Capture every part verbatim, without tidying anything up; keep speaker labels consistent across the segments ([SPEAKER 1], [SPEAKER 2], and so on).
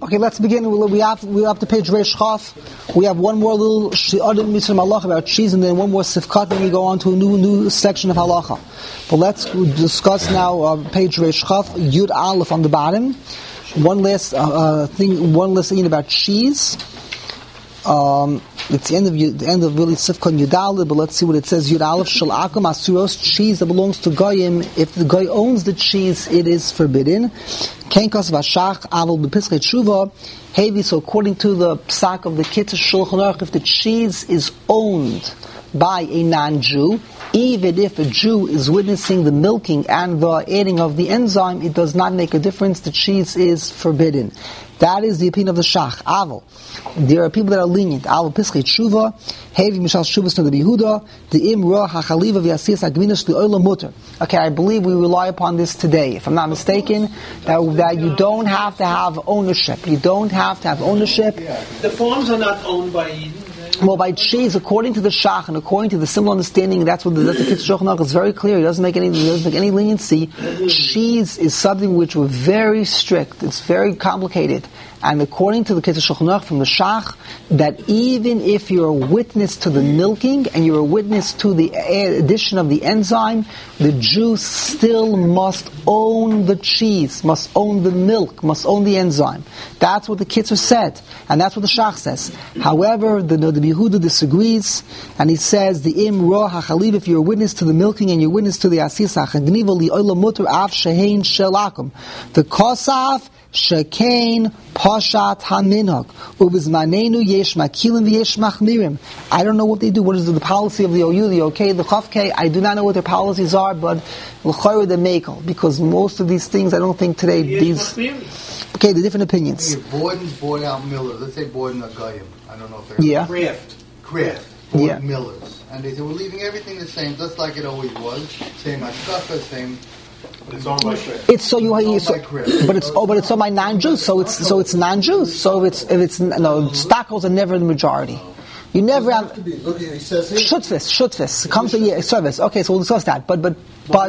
[SPEAKER 1] Okay, let's begin. We have we have to page Reish Chaf. We have one more little Shi'adim Mitzvah Halacha about cheese, and then one more Sifkat, and we go on to a new new section of Halacha. But let's discuss now uh, page Reish Chaf, Yud Aleph on the bottom. One last uh, uh, thing, one last thing about cheese. Um, it's the end of the end of really Sifkat Yud Aleph, but let's see what it says. Yud Aleph Shel Akum Asuros, cheese that belongs to Goyim. If the Goy owns the cheese, it is forbidden. Kenkos Vashach Aval B'Piskei Tshuva Hevi. So according to the psak of the Kitzur Shulchan Aruch, if the cheese is owned by a non-Jew, even if a Jew is witnessing the milking and the adding of the enzyme, it does not make a difference. The cheese is forbidden. That is the opinion of the Shach. Aval. There are people that are lenient. Aval Piskei Tshuva Hevi Mishal Shuvas to the Yehuda the Imra Hachaliva V'Yasiyas Agminas L'Olam Mutter. Okay, I believe we rely upon this today. If I'm not mistaken, that that you don't have to have ownership. You don't have to have ownership.
[SPEAKER 2] The farms are not owned by Eden.
[SPEAKER 1] Well, by cheese, according to the Shach and according to the similar understanding, that's what the, that's the Kitzur Shulchan Aruch is very clear. He doesn't make any, he doesn't make any leniency. Cheese is something which we're very strict. It's very complicated. And according to the Kitzur Shulchan Aruch from the Shach, that even if you're a witness to the milking and you're a witness to the addition of the enzyme, the Jew still must own the cheese, must own the milk, must own the enzyme. That's what the Kitzur said, and that's what the Shach says. However, the, the Yehuda disagrees, and he says, the im roh hachaliv, if you're a witness to the milking and you're a witness to the asis hachagniva li olam muter af shehein shelakum. The kosaf Shekain Pashat Haminhag Ubizmanenu Yesh Makilim V'Yesh Machmirim. I don't know what they do. What is the policy of the O U, the OK, the Chavke? I do not know what their policies are, but l'chayr the Mekel, because most of these things I don't think today these. Okay, the different opinions.
[SPEAKER 3] Borden bought out Millers. Let's say Borden or Goyim. I don't know if they're
[SPEAKER 1] yeah.
[SPEAKER 3] Kraft. Kraft. Borden
[SPEAKER 1] yeah.
[SPEAKER 3] Millers, and they said we're leaving everything the same, just like it always was. Same hashkafa, same.
[SPEAKER 2] But it's owned by Kraft.
[SPEAKER 1] It's so you, you so, but it's oh, but it's owned by non-Jews, so it's so it's non-Jews. So if it's if it's no stockholders are never the majority. You never have.
[SPEAKER 4] have to be. Look, he says
[SPEAKER 1] Shutfis, shutfis comes to yeah, service. Okay, so we'll discuss that. But but but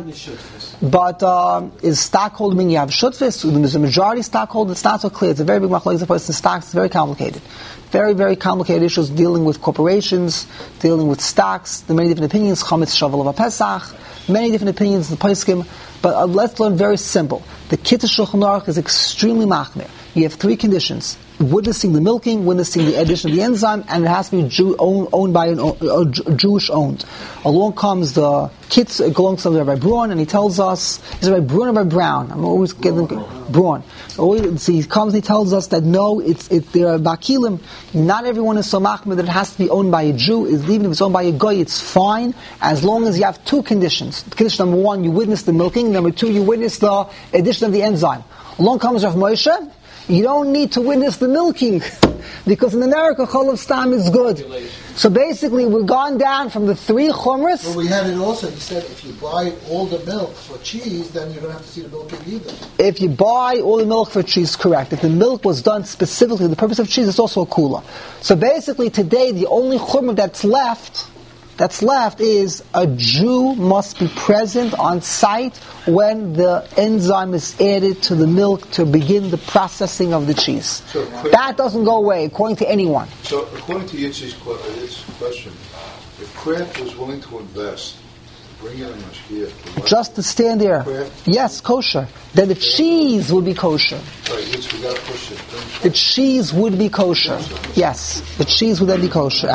[SPEAKER 1] but um, is stockholder meaning you have shutfis? There's a majority stockholder. It's not so clear. It's a very big machlokes. The person stocks. It's very complicated. Very, very complicated issues dealing with corporations, dealing with stocks. There are many different opinions. Chametz shavel of Pesach. Many different opinions in the Poskim. But uh, let's learn very simple. The Kitzur Shulchan Aruch is extremely machmir. You have three conditions: witnessing the milking, witnessing the addition of the enzyme, and it has to be Jew, owned, owned by an uh, Jewish owned. Along comes the Kitzur, along comes Rabbi Braun, and he tells us, is it Rabbi Braun or Rabbi Brown? I'm always getting Braun. Always, so he comes and he tells us that no, it's it, there are bakilim. Not everyone is so machmir that it has to be owned by a Jew. Is even if it's owned by a goy, it's fine as long as you have two conditions. Condition number one, you witness the milking. Number two, you witness the addition of the enzyme. Along comes Rav Moshe. You don't need to witness the milking because in America, Cholav Stam is good. So basically, we've gone down from the three chumras.
[SPEAKER 4] Well, we had it also. He said if you buy all the milk for cheese, then you don't have to see the milking either.
[SPEAKER 1] If you buy all the milk for cheese, correct. If the milk was done specifically for the purpose of cheese, it's also a kula. So basically, today, the only chumra that's left, that's left is a Jew must be present on site when the enzyme is added to the milk to begin the processing of the cheese. So, that doesn't go away, according to anyone.
[SPEAKER 5] So, according to Yitzhi's question, if Kraft was willing to invest, bring in a mashgiach,
[SPEAKER 1] just to stand there, Kraft? Yes, kosher, then the cheese would be kosher.
[SPEAKER 5] Right, Yitz, we got to push it.
[SPEAKER 1] The cheese would be kosher. Yes, the cheese would then be kosher.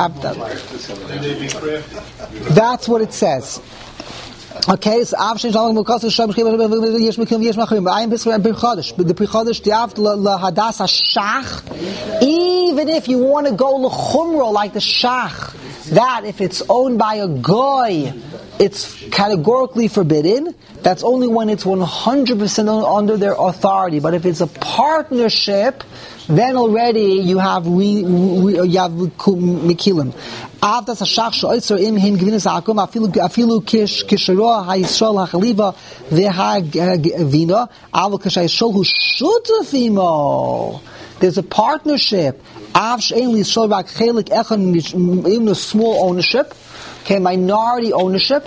[SPEAKER 1] That's what it says. Okay, so Avshin Shalom Mukas Shem Yesh Mekim Yesh Machrim. I am Bisra Ben Chodesh. But the Pri Chodesh Diav LaHadas HaShach. Even if you want to go l'chumra like the Shach, that if it's owned by a goy, it's categorically forbidden. That's only when it's one hundred percent under their authority. But if it's a partnership, then already you have re, re, you have mikilim. After Sashach Shoitzer im him giving us akum afilu afilu kish kishro haYisrael hachaliva vehagvina aval kishayishol hu shutafimo. There's a partnership. Avsh ain't Yisrael bak chelik echan even a small ownership, okay, minority ownership.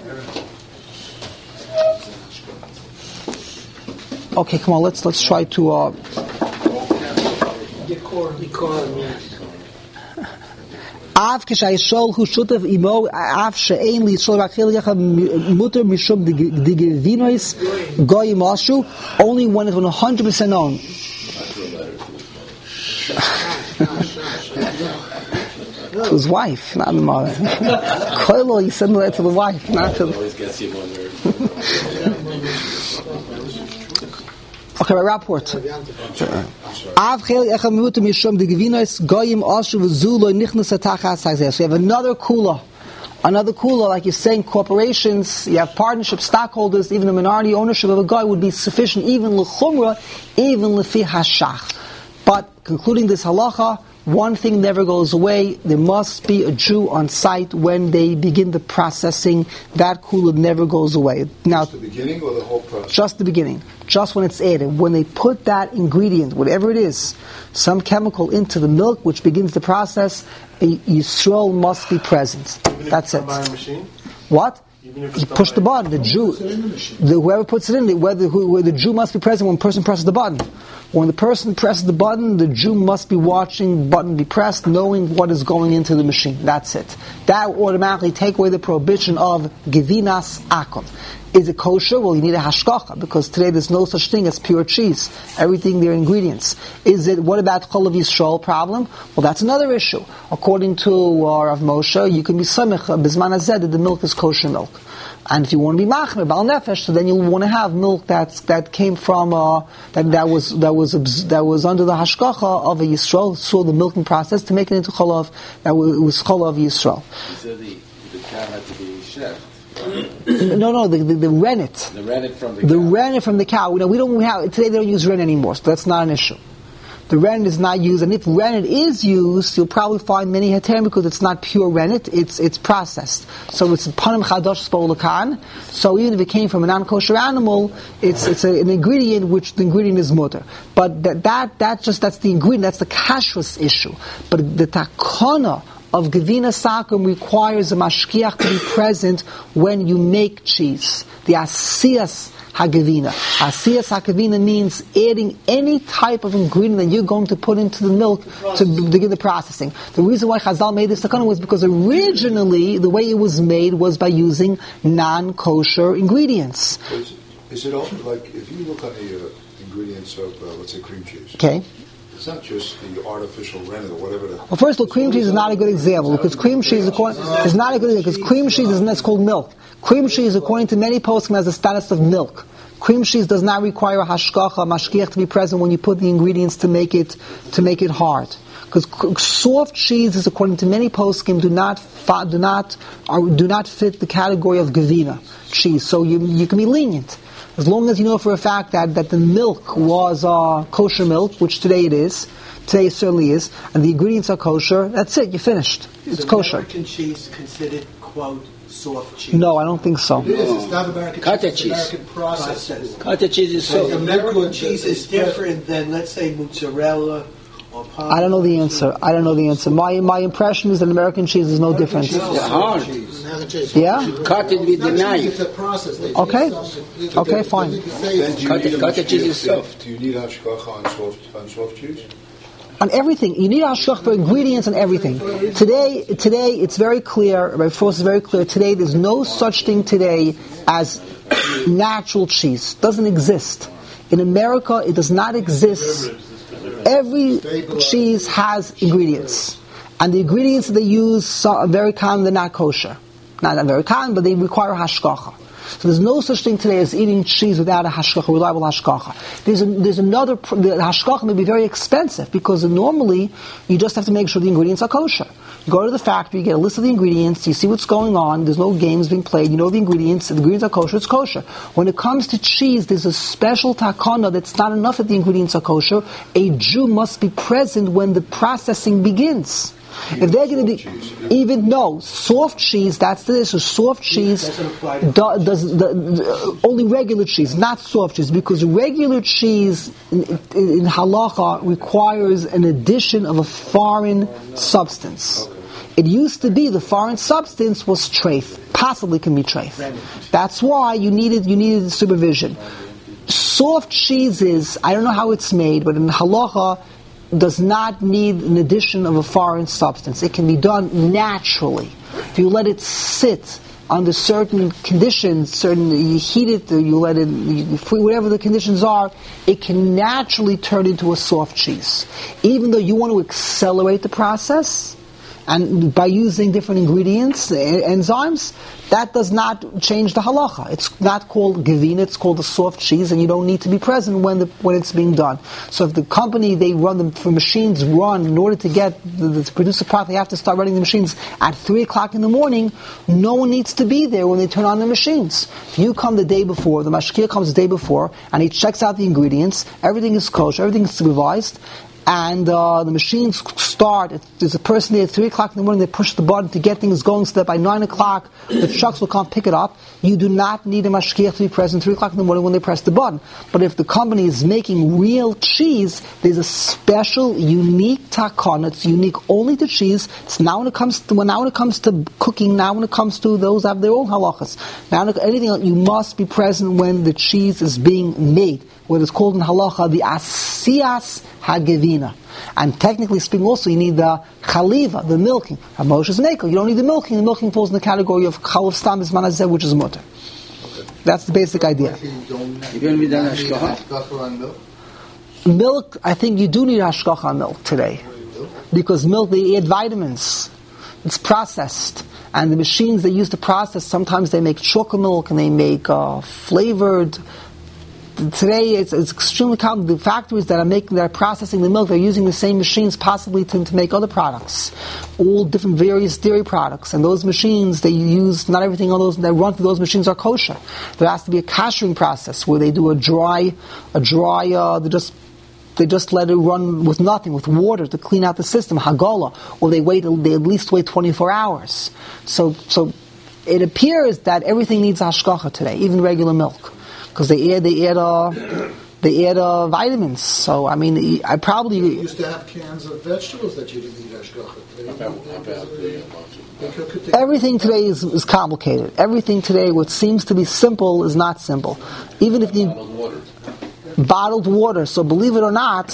[SPEAKER 1] Okay, come on, let's let's try to. Uh, Av k'shayishol hu shutav imo av she'ein liyishol rachil yacha muter mishum digevinois goyim ashu, only when it's one hundred percent known. To his wife, not the mother. Koilo, he said that to the wife, not to the... Okay, rapport. Av chel echem muter mishum digevinois goyim ashu v'zulo nichnus atachas hazeh. So you have another kula. Another kula, like you're saying, corporations, you have partnership stockholders, even the minority ownership of a guy would be sufficient, even l'chumra, even lefi hashach. But concluding this halacha, one thing never goes away. There must be a Jew on site when they begin the processing. That kula never goes away. Now,
[SPEAKER 5] just the beginning or the whole process?
[SPEAKER 1] Just the beginning. Just when it's added. When they put that ingredient, whatever it is, some chemical into the milk which begins the process, a Yisrael must be present.
[SPEAKER 2] Even
[SPEAKER 1] That's
[SPEAKER 2] if
[SPEAKER 1] it.
[SPEAKER 2] By a machine?
[SPEAKER 1] What?
[SPEAKER 2] Even if
[SPEAKER 1] You
[SPEAKER 2] it's
[SPEAKER 1] push the
[SPEAKER 2] by-
[SPEAKER 1] button. The Jew, the, whoever puts it in, whether who, the Jew must be present when the person presses the button. When the person presses the button, the Jew must be watching the button be pressed, knowing what is going into the machine. That's it. That will automatically take away the prohibition of gevinas akum. Is it kosher? Well, you need a hashgacha, because today there's no such thing as pure cheese. Everything, their ingredients. Is it, what about Chol of Yisrael problem? Well, that's another issue. According to uh, Rav Moshe, you can be samech bizman hazeh that the milk is kosher milk. And if you want to be machmer, bal nefesh, so then you'll want to have milk that's, that came from, uh, that, that was, that was, that was under the hashgacha of a Yisrael, saw the milking process to make it into cholav, that was, it was cholav Yisrael.
[SPEAKER 6] So the, the cow had to be chef.
[SPEAKER 1] No, no, the, the, the rennet.
[SPEAKER 6] The rennet from the,
[SPEAKER 1] The
[SPEAKER 6] cow.
[SPEAKER 1] rennet from the cow. You know, we don't we have, today they don't use rennet anymore, so that's not an issue. The rennet is not used, and if rennet is used, you'll probably find many heterim because it's not pure rennet, it's it's processed. So it's panim chadosh spolakan. So even if it came from a non-kosher animal, it's it's a, an ingredient which the ingredient is mutter. But that that that just that's the ingredient, that's the kashrus issue. But the takana of Gevina Sakum requires a mashkiach to be present when you make cheese. The asiyas hagavina. Asiyas hagavina means adding any type of ingredient that you're going to put into the milk to begin the processing. The reason why Chazal made this takana was because originally the way it was made was by using non-kosher ingredients.
[SPEAKER 5] Is, is it also like, if you look on the uh, ingredients of, uh, let's say, cream cheese,
[SPEAKER 1] Okay.
[SPEAKER 5] it's not just the artificial rennet or whatever. The,
[SPEAKER 1] Well, first of all, cream cheese is not a good example because cream cheese according, is not a good example because cream cheese is it's called milk. Cream cheese, according to many poskim, has the status of milk. Cream cheese does not require a hashgacha, a mashkiach to be present when you put the ingredients to make it to make it hard. Because soft cheeses, according to many poskim, do not fa- do not are, do not fit the category of gevina cheese. So you you can be lenient. As long as you know for a fact that, that the milk was uh, kosher milk, which today it is, today it certainly is, and the ingredients are kosher, that's it, you're finished. It's
[SPEAKER 7] is
[SPEAKER 1] kosher.
[SPEAKER 7] American cheese considered, quote, soft cheese?
[SPEAKER 1] No, I don't think so.
[SPEAKER 4] It is. It's not American
[SPEAKER 8] Cottage
[SPEAKER 4] cheese. It's
[SPEAKER 8] cheese.
[SPEAKER 4] American process.
[SPEAKER 7] Process.
[SPEAKER 8] Cottage cheese is
[SPEAKER 7] So
[SPEAKER 8] so.
[SPEAKER 7] American cheese is different than, let's say, mozzarella or
[SPEAKER 1] I don't know the answer. I don't know the answer. My my impression is that American cheese is no different.
[SPEAKER 8] It's hard.
[SPEAKER 4] American cheese.
[SPEAKER 1] Yeah?
[SPEAKER 8] Cut it with the
[SPEAKER 4] It's
[SPEAKER 8] knife.
[SPEAKER 4] a process. They
[SPEAKER 1] Okay.
[SPEAKER 4] do something-
[SPEAKER 1] Okay,
[SPEAKER 4] they-
[SPEAKER 1] fine.
[SPEAKER 4] they say
[SPEAKER 5] then
[SPEAKER 4] it's-
[SPEAKER 5] do you
[SPEAKER 8] Cottage-
[SPEAKER 5] need a
[SPEAKER 8] cottage cheese is
[SPEAKER 5] mashkiach?
[SPEAKER 8] soft.
[SPEAKER 5] Do you need hashgacha on soft, on soft cheese?
[SPEAKER 1] On everything. You need hashgach for ingredients and everything. Today, today it's very clear, Rabbi Frost is very clear, today there's no such thing today as natural cheese. It doesn't exist. In America, it does not exist. Every cheese has ingredients. And the ingredients that they use are very common, they're not kosher. Not, not very common, but they require hashgacha. So there's no such thing today as eating cheese without a hashgacha, reliable hashgacha. There's a, there's another, pr- the hashgacha may be very expensive because normally you just have to make sure the ingredients are kosher. You go to the factory, you get a list of the ingredients, you see what's going on, there's no games being played, you know the ingredients, the ingredients are kosher, it's kosher. When it comes to cheese, there's a special takana that's not enough that the ingredients are kosher. A Jew must be present when the processing begins. If they're going to be, even no soft cheese, that's the issue. Soft cheese
[SPEAKER 7] Doesn't apply to
[SPEAKER 1] do, does the, the, only regular cheese, not soft cheese, because regular cheese in, in, in halacha requires an addition of a foreign substance. It used to be the foreign substance was treif, possibly can be treif. That's why you needed you needed supervision. Soft cheeses, I don't know how it's made, but in halacha, does not need an addition of a foreign substance. It can be done naturally. If you let it sit under certain conditions, certain you heat it, or you let it, you free, whatever the conditions are, it can naturally turn into a soft cheese. Even though you want to accelerate the process, and by using different ingredients, enzymes, that does not change the halacha. It's not called gevina, it's called a soft cheese, and you don't need to be present when the, when it's being done. So if the company, they run them, for machines run, in order to get, the, the, to produce a product, they have to start running the machines at three o'clock in the morning, no one needs to be there when they turn on the machines. If you come the day before, the mashkiach comes the day before, and he checks out the ingredients, everything is kosher, everything is supervised, and uh, the machines start. There's a person there at three o'clock in the morning. They push the button to get things going, so that by nine o'clock the trucks will come pick it up. You do not need a mashkiach to be present three o'clock in the morning when they press the button. But if the company is making real cheese, there's a special, unique takana. It's unique only to cheese. So now when it comes to now when it comes to cooking, now when it comes to those have their own halachas. Now anything else, you must be present when the cheese is being made. What is called in halacha the asiyas hagevina. And technically speaking also, you need the chaliva, the milking. Moshe's mekel. You don't need the milking. The milking falls in the category of chalav stam bisman hazeh, which is mutter. Okay. That's the basic idea.
[SPEAKER 3] You don't need hashgacha on milk?
[SPEAKER 1] Milk, I think you do need hashgacha on milk today. Because milk, they add vitamins. It's processed. And the machines they use to process, sometimes they make chocolate milk and they make uh, flavored. Today, it's, it's extremely common. The factories that are making, that are processing the milk, they're using the same machines possibly to, to make other products, all different various dairy products. And those machines, they use not everything on those that run through those machines are kosher. There has to be a kashering process where they do a dry, a dry. Uh, they just they just let it run with nothing, with water to clean out the system, hagola, or they wait. They at least wait twenty-four hours. So, so it appears that everything needs hashgacha today, even regular milk. Because they add, they add, uh, they add uh, vitamins. So I mean, I probably
[SPEAKER 4] you used to have cans of vegetables that you didn't need hashgacha.
[SPEAKER 1] Everything today is, is complicated. Everything today, what seems to be simple, is not simple. Even if you
[SPEAKER 6] bottled water.
[SPEAKER 1] Bottled water. So believe it or not,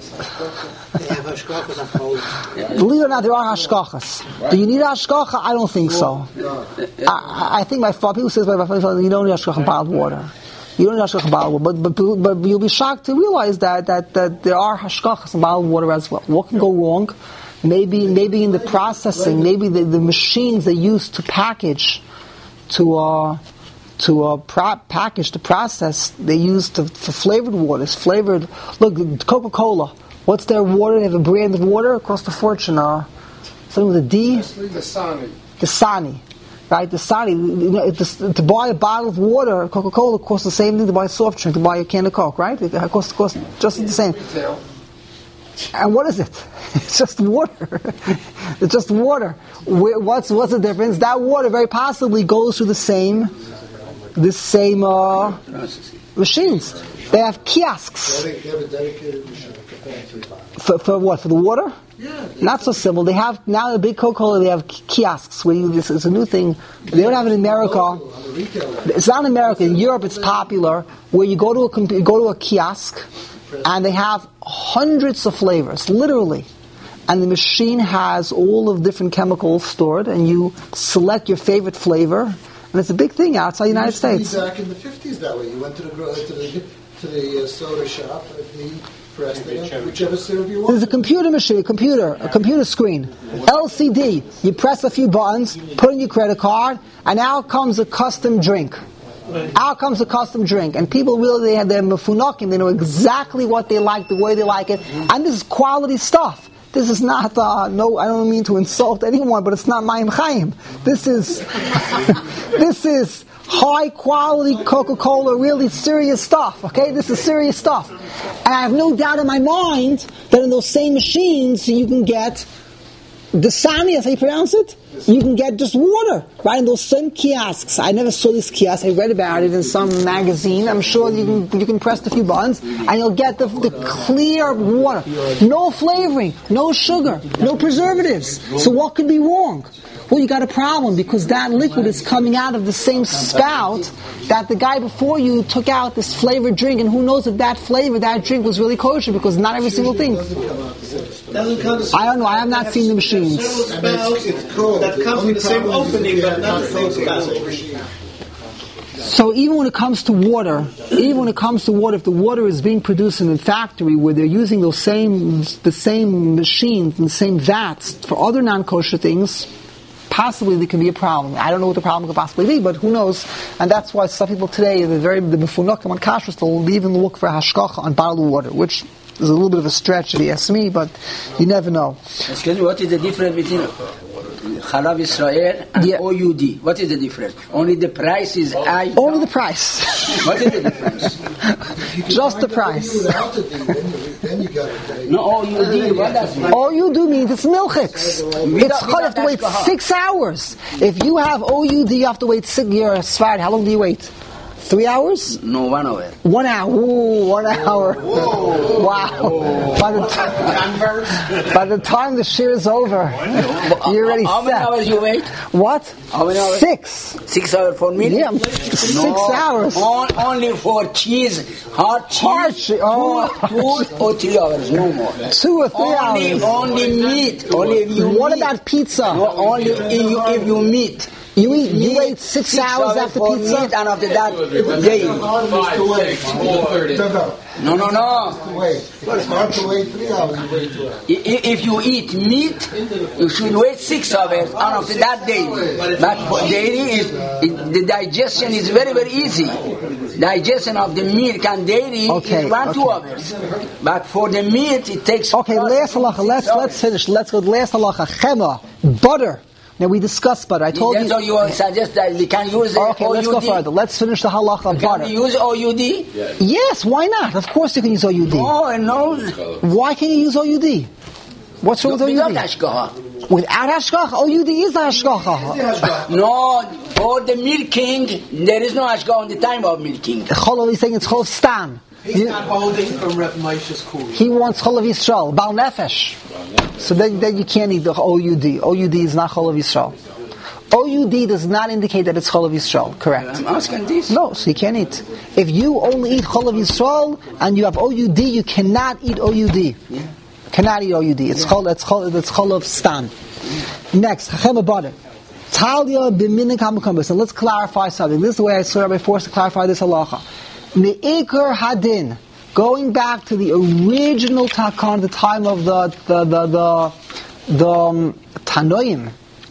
[SPEAKER 1] believe it or not, there are hashgachas. Do you need hashgacha? I don't think so. I, I think my father, people say, my father, you don't need hashgacha bottled water. You don't need hashgacha bottled water, but, but but you'll be shocked to realize that that, that there are hashgachas in bottled water as well. What can go wrong? Maybe maybe in the processing, maybe the, the machines they use to package, to uh, to uh, pro- package to process, they use to, for flavored waters. Flavored. Look, Coca-Cola. What's their water? They have a brand of water. It costs a fortune. Uh, something with a D.
[SPEAKER 5] Dasani.
[SPEAKER 1] Dasani. Right, the Sani, to buy a bottle of water, Coca-Cola costs the same thing to buy a soft drink, to buy a can of Coke, right? It costs, costs just the same. And what is it? It's just water. It's just water. What's what's the difference? That water very possibly goes through the same, the same uh, machines. They have kiosks.
[SPEAKER 4] They have a dedicated machine.
[SPEAKER 1] For, for what? For the water?
[SPEAKER 4] Yeah.
[SPEAKER 1] Not so simple. They have now the big Coca-Cola. They have kiosks where you, this is a new thing. They don't have it in America. It's not in America. In Europe, it's popular where you go to a you go to a kiosk, and they have hundreds of flavors, literally. And the machine has all of different chemicals stored, and you select your favorite flavor, and it's a big thing outside the United States.
[SPEAKER 4] Back in the fifties, that way you went to the to the to the uh, soda shop and he pressed it, whichever syrup you want.
[SPEAKER 1] There's a computer machine, a computer, a computer screen, L C D. You press a few buttons, put in your credit card, and out comes a custom drink. Out comes a custom drink, and people really they have their mefunakim. They know exactly what they like, the way they like it, and this is quality stuff. This is not, uh, no, I don't mean to insult anyone, but it's not Mayim Chaim. This is, this is high quality Coca-Cola, really serious stuff, okay? This is serious stuff. And I have no doubt in my mind that in those same machines you can get Dasani, that's how you pronounce it? You can get just water, right? In those same kiosks. I never saw this kiosk. I read about it in some magazine. I'm sure you can you can press a few buttons and you'll get the, the clear water. No flavoring, no sugar, no preservatives. So what could be wrong? Well, you got a problem because that liquid is coming out of the same spout that the guy before you took out this flavored drink, and who knows if that flavor, that drink was really kosher, because not every single thing. I don't know, I have not seen the machines.
[SPEAKER 2] That comes from the same opening, but not the same spout.
[SPEAKER 1] So even when it comes to water, even when it comes to water, if the water is being produced in a factory where they're using those same, the same machines and the same vats for other non-kosher things, possibly there can be a problem. I don't know what the problem could possibly be, but who knows? And that's why some people today, the very the mefunakim on kashrus, they'll even look for hashgacha on bottled water, which is a little bit of a stretch if you ask me, but you never know.
[SPEAKER 8] Excuse me, what is the difference between Chalav Israel and
[SPEAKER 1] Yeah.
[SPEAKER 8] O U D? What is the difference? Only the price is high?
[SPEAKER 1] Only the price.
[SPEAKER 8] What is the difference?
[SPEAKER 1] Just the price.
[SPEAKER 4] Without the D, then you, then you got to pay.
[SPEAKER 8] No, O U D, what does it mean?
[SPEAKER 1] All you do means it's milchix. It's hot, you have to wait six hours. If you have O U D, you have to wait six, you're a Sfard, how long do you wait? Three hours?
[SPEAKER 8] No, one hour.
[SPEAKER 1] One hour. Ooh, one hour. Whoa. Wow. By the, time, by the time the shear is over, you're already
[SPEAKER 8] How many
[SPEAKER 1] set.
[SPEAKER 8] hours you wait?
[SPEAKER 1] What?
[SPEAKER 8] How many hours?
[SPEAKER 1] Six.
[SPEAKER 8] Six hours for me?
[SPEAKER 1] Yeah, six
[SPEAKER 8] No,
[SPEAKER 1] hours.
[SPEAKER 8] on- only for cheese, hard cheese,
[SPEAKER 1] Hard cheese, oh.
[SPEAKER 8] two, two or three hours, no more.
[SPEAKER 1] Two or three
[SPEAKER 8] Only,
[SPEAKER 1] hours.
[SPEAKER 8] only meat. Only if you
[SPEAKER 1] What
[SPEAKER 8] meat.
[SPEAKER 1] about pizza?
[SPEAKER 8] No, only if you, if you meet.
[SPEAKER 1] You eat. You
[SPEAKER 8] Meat,
[SPEAKER 1] wait six, hours after
[SPEAKER 8] for
[SPEAKER 1] pizza.
[SPEAKER 8] meat, and after that, day.
[SPEAKER 4] No, no.
[SPEAKER 8] No, no, no.
[SPEAKER 4] Wait. It's hard to wait three hours. You wait two hours.
[SPEAKER 8] I- i- If you eat meat, you should wait six hours, and after that, day. But for dairy, is it, the digestion is very, very easy. Digestion of the milk and dairy
[SPEAKER 1] Okay,
[SPEAKER 8] is one,
[SPEAKER 1] okay.
[SPEAKER 8] two hours. But for the meat, it takes.
[SPEAKER 1] Okay, last halacha. Let's let's finish. Let's go. Last halacha. Chema, butter. Now we discussed butter. I told
[SPEAKER 8] That's
[SPEAKER 1] you.
[SPEAKER 8] all you suggest that we can use
[SPEAKER 1] Okay,
[SPEAKER 8] O U D.
[SPEAKER 1] let's go further. Let's finish the halacha of
[SPEAKER 8] Can
[SPEAKER 1] butter.
[SPEAKER 8] we use O U D?
[SPEAKER 1] Yes, why not? Of course you can use O U D.
[SPEAKER 8] No, no.
[SPEAKER 1] Why can't you use O U D? What's wrong with O U D?
[SPEAKER 8] Without hashgacha.
[SPEAKER 1] Without hashgacha, O U D is the hashgacha.
[SPEAKER 8] No, for the milking, there is no hashgacha on the time of milking.
[SPEAKER 1] Cholav is saying it's cholav stam.
[SPEAKER 7] He's not holding from Reb Moshe's Kuri.
[SPEAKER 1] He wants cholav Yisrael, bal nefesh. So then, then you can't eat the O U D. O U D is not cholav Yisrael. O U D does not indicate that it's cholav Yisrael. Correct.
[SPEAKER 8] I'm asking this.
[SPEAKER 1] No, so you can't eat. If you only eat cholav Yisrael and you have O U D, you cannot eat O U D.
[SPEAKER 8] Yeah.
[SPEAKER 1] Cannot eat O U D. It's chol. It's chol. It's cholav stam. Next, chachema butter. Talia b'minik hamakombos. And let's clarify something. This is the way I saw Rabbi forced to clarify this halacha. Me'ikar hadin. Going back to the original takan, the time of the the the the, the um, Tanoim.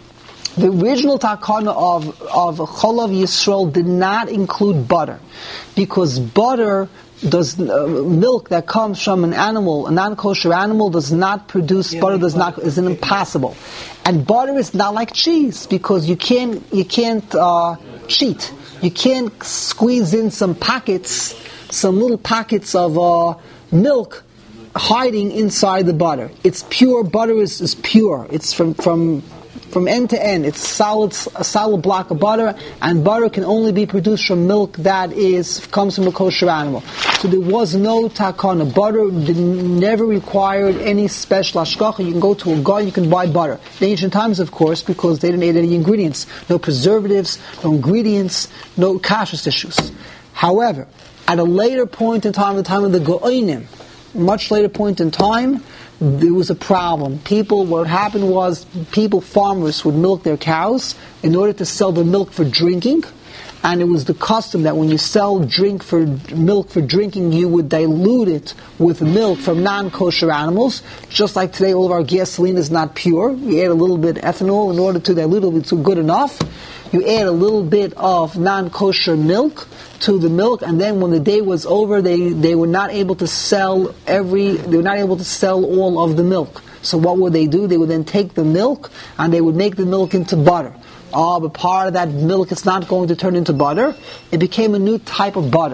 [SPEAKER 1] The original takana of of cholav Yisrael did not include butter, because butter does uh, milk that comes from an animal, a non-kosher animal, does not produce butter. Does not is an impossible, and butter is not like cheese, because you can't you can't uh, cheat. You can't squeeze in some pockets, some little pockets of uh, milk hiding inside the butter. It's pure. Butter is, is pure. It's from from. From end to end, it's solid, a solid block of butter, and butter can only be produced from milk that is comes from a kosher animal. So there was no takana. Butter did, never required any special hashgacha. You can go to a garden, you can buy butter. In ancient times, of course, because they didn't add any ingredients, no preservatives, no ingredients, no kashrus issues. However, at a later point in time, the time of the Go'onim, much later point in time, there was a problem. People, what happened was, people, farmers would milk their cows in order to sell the milk for drinking, and it was the custom that when you sell drink for milk for drinking, you would dilute it with milk from non-kosher animals. Just like today, all of our gasoline is not pure. You add a little bit of ethanol in order to dilute it, it's good enough. You add a little bit of non-kosher milk to the milk, and then when the day was over, they, they were not able to sell every, they were not able to sell all of the milk. So what would they do? They would then take the milk, and they would make the milk into butter. Oh, but part of that milk is not going to turn into butter. It became a new type of butter.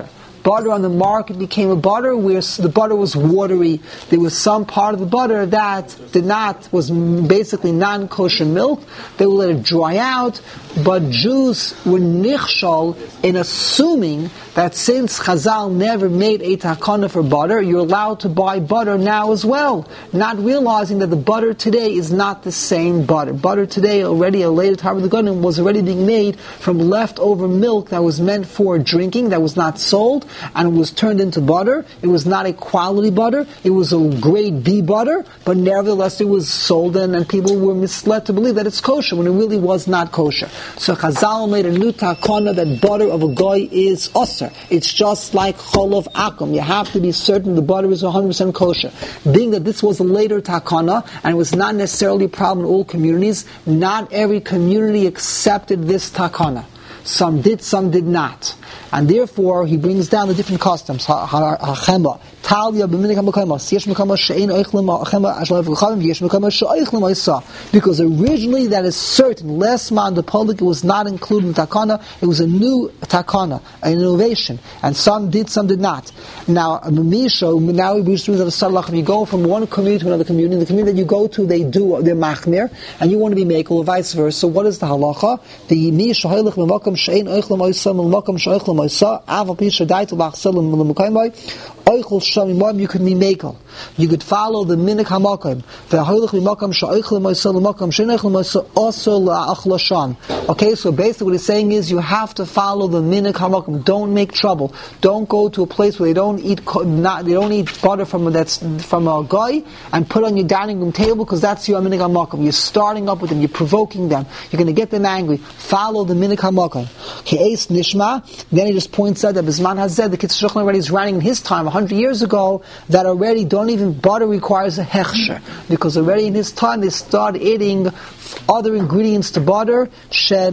[SPEAKER 1] butter on the market became a butter where the butter was watery. There was some part of the butter that did not, was basically non-kosher milk. They would let it dry out, but Jews were nichshal in assuming that since Chazal never made a takana for butter, you're allowed to buy butter now as well, not realizing that the butter today is not the same butter. Butter today, already a later time of the garden, was already being made from leftover milk that was meant for drinking, that was not sold, and was turned into butter. It was not a quality butter. It was a grade B butter, but nevertheless it was sold, and, and people were misled to believe that it's kosher when it really was not kosher. So Chazal made a new takana that butter of a goy is osir. It's just like cholov akum. You have to be certain the butter is one hundred percent kosher. Being that this was a later takana, and it was not necessarily a problem in all communities, not every community accepted this takana. Some did, some did not. And therefore, he brings down the different customs. Ha-chema. Talia b'minik ha-mekaymas. Yesh mekaymas she'ein oichlem ha-chema ashlev v'chavim. Yesh mekaymas she'oichlem ha-isa. Because originally, that is certain. Last man, the public, it was not included in takana. It was a new takana, an innovation. And some did, some did not. Now, Misha, now we reach through the Salach. You go from one community to another community. In the community that you go to, they do, they're machmir. And you want to be mekel, or vice versa. So what is the halacha? The Misha ha'ilach l'makam she'ein oichlem ha-isa l'makam she'oichlem ha-isa. Aval pisha daitu l'achselim l'makayimai. Oichel shamimam, you could be mekel. You could follow the minik hamakim. Ve'hoilach l'makam she'oichlem ha-isa l'makam she'ein oichlem ha-isa also la'achla sham. Okay, so basically what he's saying is you have to follow the minik hamakim. Don't make trouble. Don't go to a place where they don't eat not, they don't eat butter from that's from a guy and put on your dining room table because that's your minik hamakim. You're starting up with them. You're provoking them. You're going to get them angry. Follow the minik hamakim. Ke'es nishma. Then he just points out that Bisman Hazed, the Kitzur Shulchan already is writing in his time, a hundred years ago, that already don't even butter requires a hechsher because already in his time they start eating other ingredients to butter. They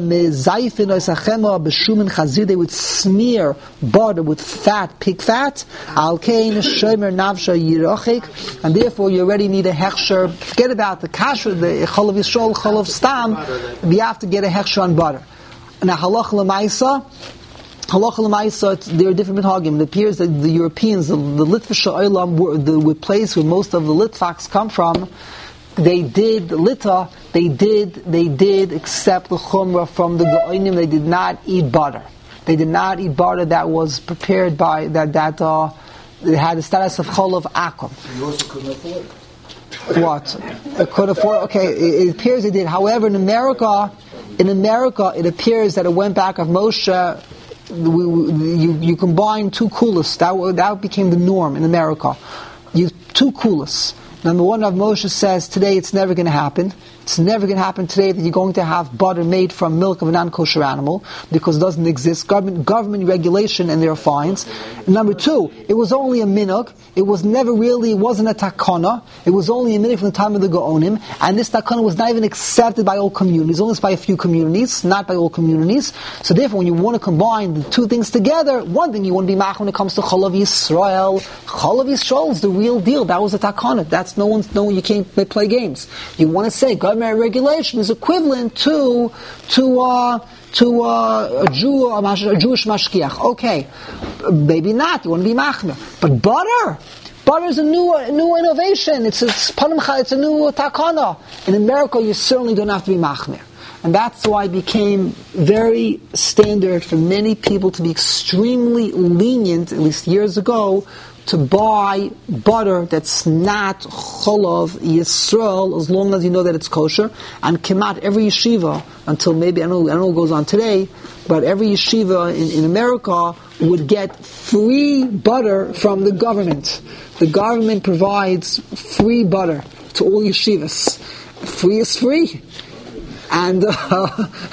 [SPEAKER 1] would smear butter with fat, pig fat. And therefore you already need a hechsher. Forget about the kasher, the chalav yisrael, chalav stam. You have to get a hechsher on butter. Now halach l'maisa, Halacha l'maisa, there are different minhagim. It appears that the Europeans, the, the Litvish Olam, the, the place where most of the Litvaks come from, they did Lita, they did, they did accept the chumrah from the Go'onim. They did not eat butter. They did not eat butter that was prepared by that that uh, it had the status of chol of akum.
[SPEAKER 4] You also couldn't afford it.
[SPEAKER 1] What? It could afford. Okay, it, it appears they did. However, in America, in America, it appears that it went back of Moshe. We, we, you, you combine two kulas. That that became the norm in America. You two kulas. Number one, Rav Moshe says today it's never going to happen. It's never going to happen today that you're going to have butter made from milk of a non-kosher animal because it doesn't exist. Government, government regulation and there are fines. And number two, it was only a minhag. It was never really, it wasn't a takana. It was only a minhag from the time of the Gaonim. And this takana was not even accepted by all communities, only by a few communities, not by all communities. So therefore, when you want to combine the two things together, one thing you want to be mach when it comes to Chalav Yisrael. Chalav Yisrael is the real deal. That was a takana. That's no one's, no, you can't play games. You want to say, government regulation is equivalent to to uh, to uh, a Jew, a, mash, a Jewish mashkiach. Okay, maybe not. You want to be machmer, but butter. Butter is a new a new innovation. It's it's it's a new takana. In America, you certainly don't have to be machmer, and that's why it became very standard for many people to be extremely lenient, at least years ago, to buy butter that's not cholav Yisrael, as long as you know that it's kosher. And kemat, every yeshiva, until maybe, I don't know, I don't know what goes on today, but every yeshiva in, in America would get free butter from the government. The government provides free butter to all yeshivas. Free is free. And uh,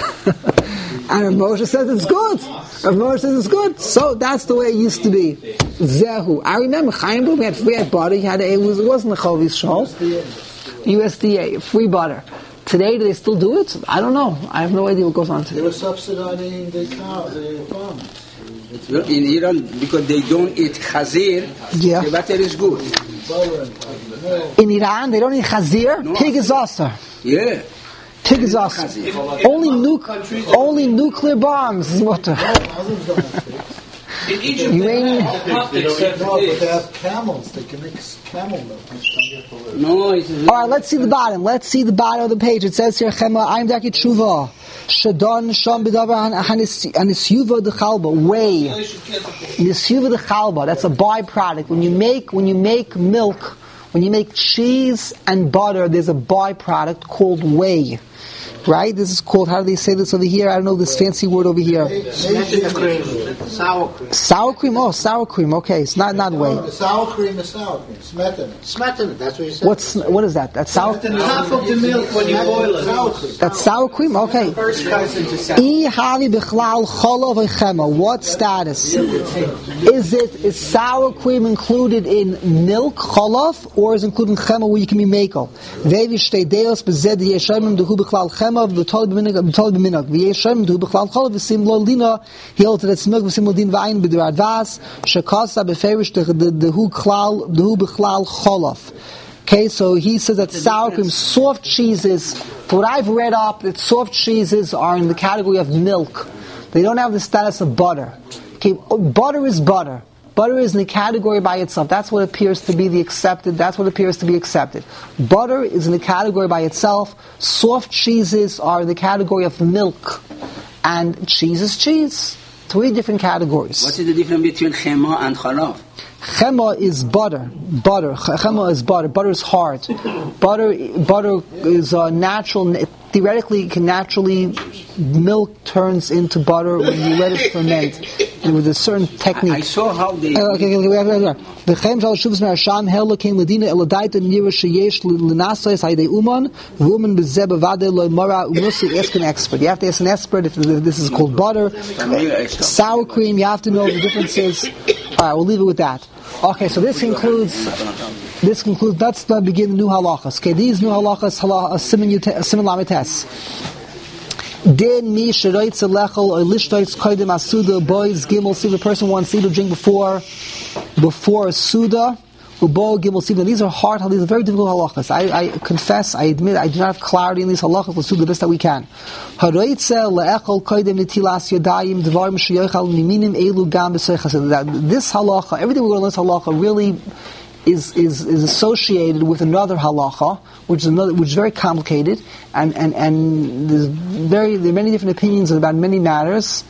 [SPEAKER 1] and Moshe says it's good. Rav Moshe says it's good. So that's the way it used to be. Zehu. I remember Chaim Blum had free butter. He had a, it, was, it wasn't a Chol Yisrael. U S D A, free butter. Today, do they still do it? I don't know. I have no idea what goes on today.
[SPEAKER 4] They were subsidizing the cow, the farmers.
[SPEAKER 8] In Iran, because they don't eat chazir,
[SPEAKER 1] yeah.
[SPEAKER 8] The butter is good.
[SPEAKER 1] In Iran, they don't eat chazir. No. Pig is also.
[SPEAKER 8] Yeah.
[SPEAKER 1] Pig is awesome. Only, nu- only nuclear bombs is what.
[SPEAKER 2] In Egypt,
[SPEAKER 1] Uranium.
[SPEAKER 4] No, but they have camels. They can make camel milk.
[SPEAKER 8] No, it's
[SPEAKER 1] All right, let's see the bottom. Let's see the bottom of the page. It says here, Chema, I'm Daki Tshuva. Shadon, Sham, Bedavar, Anisyuva, the Chalba. Whey. Nisyuva, the Chalba. That's a byproduct. When you make, when you make milk, when you make cheese and butter, there's a byproduct called whey. Right? This is called, how do they say this over here? I don't know this fancy word over here.
[SPEAKER 2] sour cream.
[SPEAKER 1] Sour cream? Oh, sour cream. Okay, it's not not whey.
[SPEAKER 4] No, the sour cream is sour cream. Smetana.
[SPEAKER 2] Smetana, that's what you said.
[SPEAKER 1] What's what is that? That's sour.
[SPEAKER 2] Half of the milk when you boil it.
[SPEAKER 4] Sour cream.
[SPEAKER 1] That's sour cream. Okay.
[SPEAKER 2] First comes into sour.
[SPEAKER 1] I havi bichlal cholav v'chema. What status is it? Is sour cream included in milk cholav, or is it included in chema where you can be makel? Vevi shtei deos bezed yeshayim dehu bichlal chema v'tol b'minag v'tol b'minag v'yeshayim dehu bichlal cholav v'sim lo lina. He held that milk v'sim lo din v'ayin b'dirad vas shekasa beferish dehu klal dehu bichlal cholav. Okay, so he says that sour cream, soft cheeses, for what I've read up, that soft cheeses are in the category of milk. They don't have the status of butter. Okay, butter is butter. Butter is in the category by itself. That's what appears to be the accepted. That's what appears to be accepted. Butter is in the category by itself. Soft cheeses are in the category of milk. And cheese is cheese. Three different categories.
[SPEAKER 8] What is the difference between chema and chalav?
[SPEAKER 1] Chema is butter. Butter. Chema is butter. Butter is hard. Butter. Butter is a natural. Theoretically, it can naturally milk turns into butter when you let it ferment with a certain technique.
[SPEAKER 8] I, I saw how they.
[SPEAKER 1] Uh, okay, okay, okay, okay. The chem shal shuvas merasham hella came ladina eladaita nira sheyesh l'nasais haydei uman woman bezeh bevade loy mara umusi. Ask an expert. You have to ask an expert if this is called butter, sour cream. You have to know the differences. All right, we'll leave it with that. Okay, so this includes. This concludes. Let's uh, begin the new halachas. Okay, these new halachas, halachas, siman lamites. Din mi sheroitz lechel or lishtoitz koydem asuda boys gimel. See, the person wants to drink before before a suda. Ubo gimel siva. These are hard. These are very difficult halachas. I, I confess. I admit. I do not have clarity in these halachas. Let's do the best that we can. Haroitze leechel koydem nitilas yadayim dvarim sheyochal niminim elu gam b'seichas. This halacha, everything we're going to learn this halacha really. Is, is is associated with another halacha, which is another, which is very complicated, and and and there's very there are many different opinions about many matters.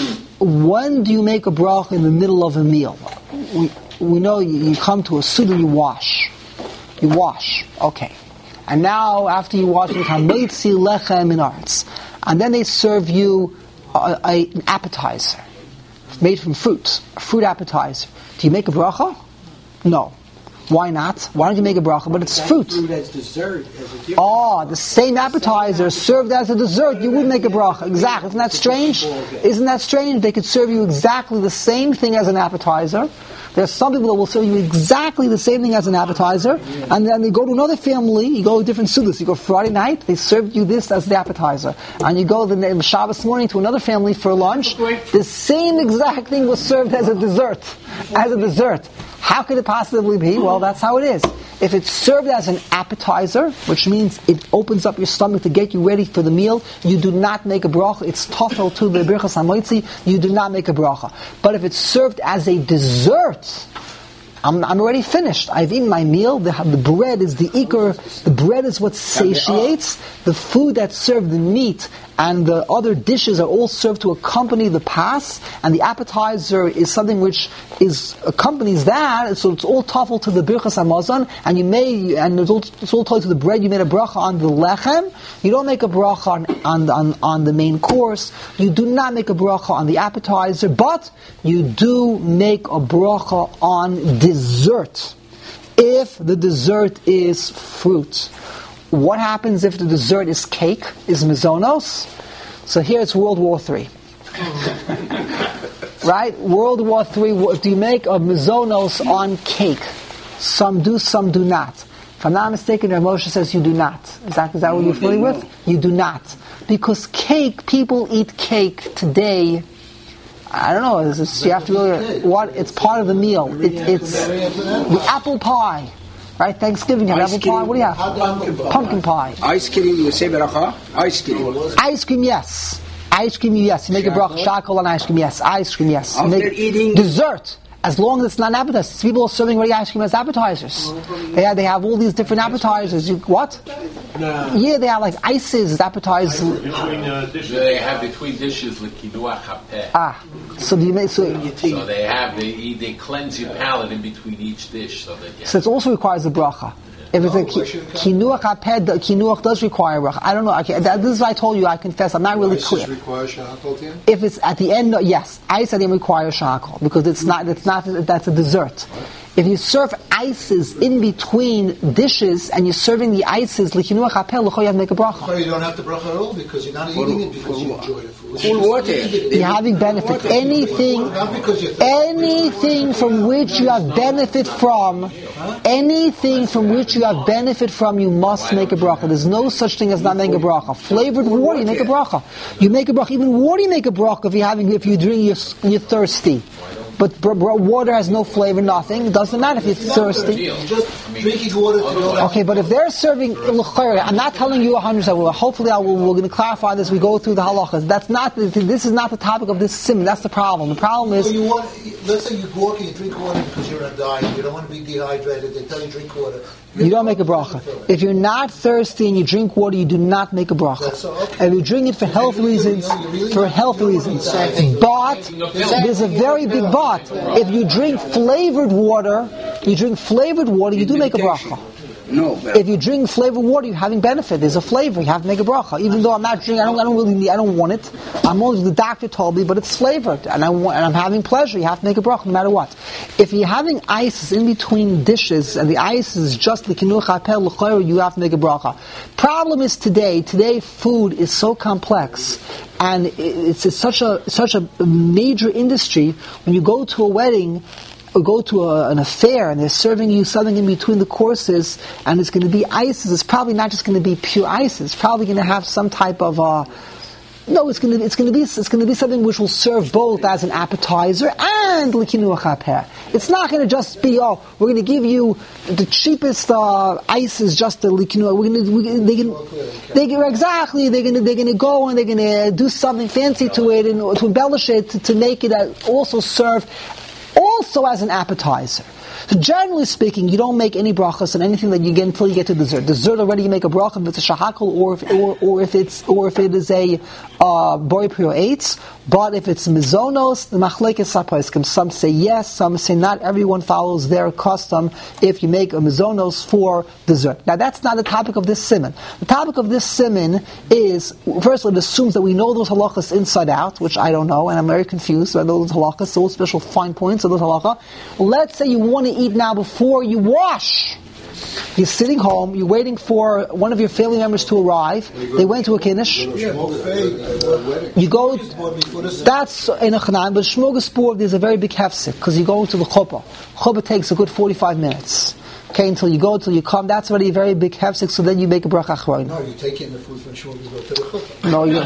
[SPEAKER 1] When do you make a bracha in the middle of a meal? We we know you, you come to a suda, you wash, you wash, okay, and now after you wash, you come meitzi lechem in arts, and then they serve you a, a, an appetizer made from fruit, a fruit appetizer. Do you make a bracha? No. Why not? Why don't you make a bracha? But it's fruit.
[SPEAKER 7] Fruit as dessert. As a
[SPEAKER 1] oh, the same appetizer served as a dessert. You would make a bracha. Exactly. Isn't that strange? Isn't that strange? They could serve you exactly the same thing as an appetizer. There are some people that will serve you exactly the same thing as an appetizer, and then they go to another family, you go to different sudas. You go Friday night, they serve you this as the appetizer. And you go the Shabbos morning to another family for lunch, the same exact thing was served as a dessert. As a dessert. How could it possibly be? Well, that's how it is. If it's served as an appetizer, which means it opens up your stomach to get you ready for the meal, you do not make a bracha. It's tofel to the birchas hamoitzi. You do not make a bracha. But if it's served as a dessert, I'm, I'm already finished. I've eaten my meal. The, the bread is the ikar. The bread is what satiates. The food that's served, the meat and the other dishes are all served to accompany the pas, and the appetizer is something which is accompanies that. So it's all tafel to the birchas hamazon, and you may and it's all, it's all tied to the bread. You made a bracha on the lechem. You don't make a bracha on on, on on the main course. You do not make a bracha on the appetizer, but you do make a bracha on dessert if the dessert is fruit. What happens if the dessert is cake, is mizonos? So here it's World War Three. Right? World War Three, do you make a mizonos on cake? Some do, some do not. If I'm not mistaken, Rav Moshe says you do not. Is that, is that what you're familiar with? You do not. Because cake, people eat cake today. I don't know, it's, it's, you have to really, what, it's part of the meal. It, it's the apple pie. Right, Thanksgiving, you have apple pie. What do you have? Pumpkin pie.
[SPEAKER 8] Pumpkin pie. Ice cream, you say beracha? Ice cream.
[SPEAKER 1] Ice cream, yes. Ice cream, yes. You make a bracha shakol on ice cream, yes. Ice cream, yes. You
[SPEAKER 8] After
[SPEAKER 1] make
[SPEAKER 8] eating
[SPEAKER 1] dessert. As long as it's not an appetizer. People are serving ready ice cream as appetizers. They have, they have all these different appetizers. You, what?
[SPEAKER 7] No.
[SPEAKER 1] Yeah, they have like ices as appetizers.
[SPEAKER 9] They have between dishes like kinuach hapeh.
[SPEAKER 1] Ah, so do you make so?
[SPEAKER 9] So they have they eat, they cleanse your palate in between each dish, so that.
[SPEAKER 1] So it also requires a bracha. If it's a kinuach hapeh, kinuach does require bracha. I don't know. Okay, that, this is what I told you. I confess, I'm not really
[SPEAKER 5] Ice
[SPEAKER 1] clear.
[SPEAKER 5] requires shakol, Tim?
[SPEAKER 1] If it's at the end, no, yes, ice at the end requires shakol because it's not. It's not. That's a dessert. If you serve ices in between dishes and you're serving the ices, l'kinuach hapeh, l'cho you have to make a bracha.
[SPEAKER 4] So you don't have to bracha at all because you're not eating it because you enjoy the food.
[SPEAKER 8] cool water.
[SPEAKER 1] You're having benefit. Anything, anything from which you have benefit from, anything from which you have benefit from, you must make a bracha. There's no such thing as not making a bracha. Flavored water, you make a bracha. You make a bracha. Even water, you make a bracha if you're having, if you drink, you're, you're thirsty. But br- br- water has no flavor, nothing. It doesn't matter if you're thirsty.
[SPEAKER 4] Just drinking water to know.
[SPEAKER 1] Okay, but if they're serving, I'm not telling you a hundred percent. Hopefully, I will, we're going to clarify this. We go through the halachas. That's not. This is not the topic of this sim. That's the problem. The problem is.
[SPEAKER 4] So you want, let's say you walk and you drink water because you're on a diet. You don't want to be dehydrated. They tell you drink water.
[SPEAKER 1] You don't make a bracha. If you're not thirsty and you drink water, you do not make a bracha. Okay. And you drink it for health reasons, for health reasons. But there's a very big but. If you drink flavored water, you drink flavored water, you do make a bracha.
[SPEAKER 8] No.
[SPEAKER 1] If you drink flavored water, you're having benefit. There's a flavor. You have to make a bracha. Even though I'm not drinking, I don't, I don't really need, I don't want it. I'm only, the doctor told me, but it's flavored, and I want, and I'm having pleasure. You have to make a bracha, no matter what. If you're having ices in between dishes, and the ice is just the kinuach hapeh l'chayr, you have to make a bracha. Problem is today. Today, food is so complex, and it's, it's such a such a major industry. When you go to a wedding, or go to a, an affair and they're serving you something in between the courses and it's going to be ices, it's probably not just going to be pure ices. It's probably going to have some type of uh, no, it's going to it's going to be it's going to be something which will serve both as an appetizer and l'kinuach hapeh. It's not going to just be, oh, we're going to give you the cheapest uh, ices just the l'kinuach. We're going to we, they can they can exactly they're going to they're going to go and they're going to do something fancy to it and to embellish it to, to make it also serve also as an appetizer. So generally speaking, you don't make any brachas on anything that you get until you get to dessert. Dessert already you make a bracha if it's a shahakal or if or, or if it's or if it is a uh, bori prio eitz. But if it's mizonos, the machlekes sapaiskim. Some say yes, some say not. Everyone follows their custom if you make a mizonos for dessert. Now that's not the topic of this siman. The topic of this siman is, first it assumes that we know those halachas inside out, which I don't know, and I'm very confused by those halachas, those special fine points of those halachas. Let's say you want to eat now before you wash. You're sitting home, you're waiting for one of your family members to arrive. They went to a kiddush. You go, that's in a chanan, but smorgasbord there's a very big hefsek, because you go to the chuppah. Chuppah takes a good forty-five minutes. Okay, until you go, until you come, that's already a very big hefsek, so then you make a bracha achroin.
[SPEAKER 4] No, you take in the food from smorgasbord to the chuppah.
[SPEAKER 1] No, you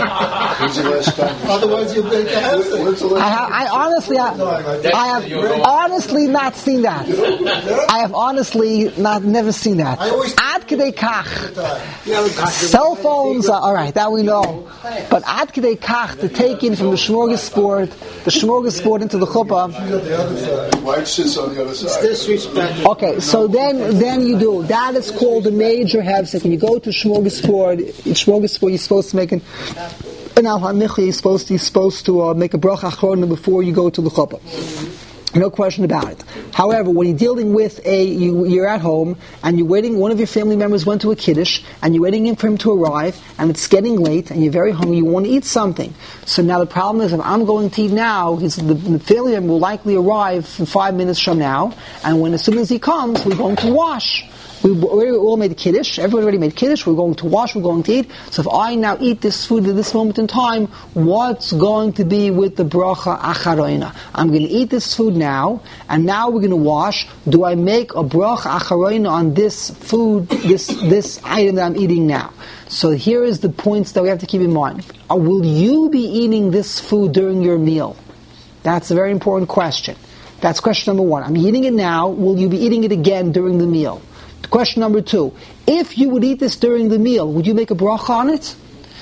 [SPEAKER 4] Otherwise you make a hefsek.
[SPEAKER 1] I, ha- I honestly, I, I have honestly not seen that. I have honestly not never seen that. Ad kedei kach. Cell phones, are, all right, that we know. But ad kedei kach to take in from the smorgasbord, the smorgasbord into the chuppah.
[SPEAKER 5] Wife sits on the other side.
[SPEAKER 7] Disrespect.
[SPEAKER 1] Okay, so then, then you do. That is called a major hefsek. When you go to smorgasbord, in smorgasbord you're supposed to make an an al hamicha. You're supposed to, you're supposed to uh, make a bracha achrona before you go to the chuppah. No question about it. However, when you're dealing with a, you, you're at home and you're waiting, one of your family members went to a kiddush and you're waiting for him to arrive and it's getting late and you're very hungry, you want to eat something. So now the problem is if I'm going to eat now, his, the, the family member will likely arrive in five minutes from now, and when as soon as he comes, we're going to wash. We already all made kiddush. Everybody already made kiddush. We're going to wash. We're going to eat. So if I now eat this food at this moment in time, what's going to be with the bracha acharoina? I'm going to eat this food now, and now we're going to wash. Do I make a bracha acharoina on this food, this this item that I'm eating now? So here is the points that we have to keep in mind. Uh, will you be eating this food during your meal? That's a very important question. That's question number one. I'm eating it now. Will you be eating it again during the meal? Question number two, if you would eat this during the meal, would you make a bracha on it?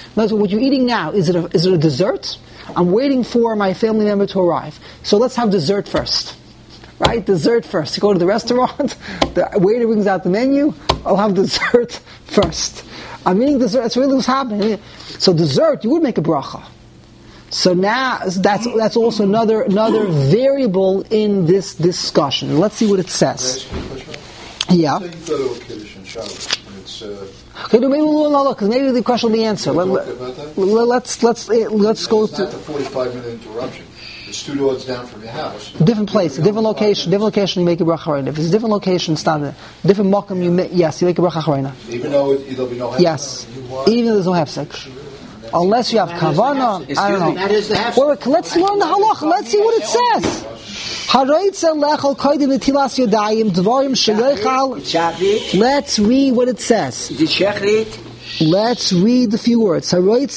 [SPEAKER 1] In other words, what you're eating now, is it a, is it a dessert? I'm waiting for my family member to arrive. So let's have dessert first. Right? Dessert first. You go to the restaurant, the waiter brings out the menu, I'll have dessert first. I'm eating dessert, that's really what's happening. So dessert, you would make a bracha. So now, that's that's also another another variable in this discussion. Let's see what it says. Yeah.
[SPEAKER 5] Say you go to a Kiddush and Shabbos, and it's... Uh,
[SPEAKER 1] Okay, maybe we'll look because maybe the question will be answered. Let, let, let's let's let's go
[SPEAKER 5] it's
[SPEAKER 1] to
[SPEAKER 5] not a forty-five minute interruption. It's two doors down from your house.
[SPEAKER 1] different place, different location, different location. You make a bracha harina. If it's a different location, it's not a different makom. You make, yes, you make a bracha harina.
[SPEAKER 5] Even though it, there'll be no hefsek?
[SPEAKER 1] Yes, even if there's no hefsek, unless you have kavana. I don't know.
[SPEAKER 7] That is the half.
[SPEAKER 1] Wait, wait, let's learn the halacha. Let's see what it says. Let's read what it says. Let's read the few words. I warn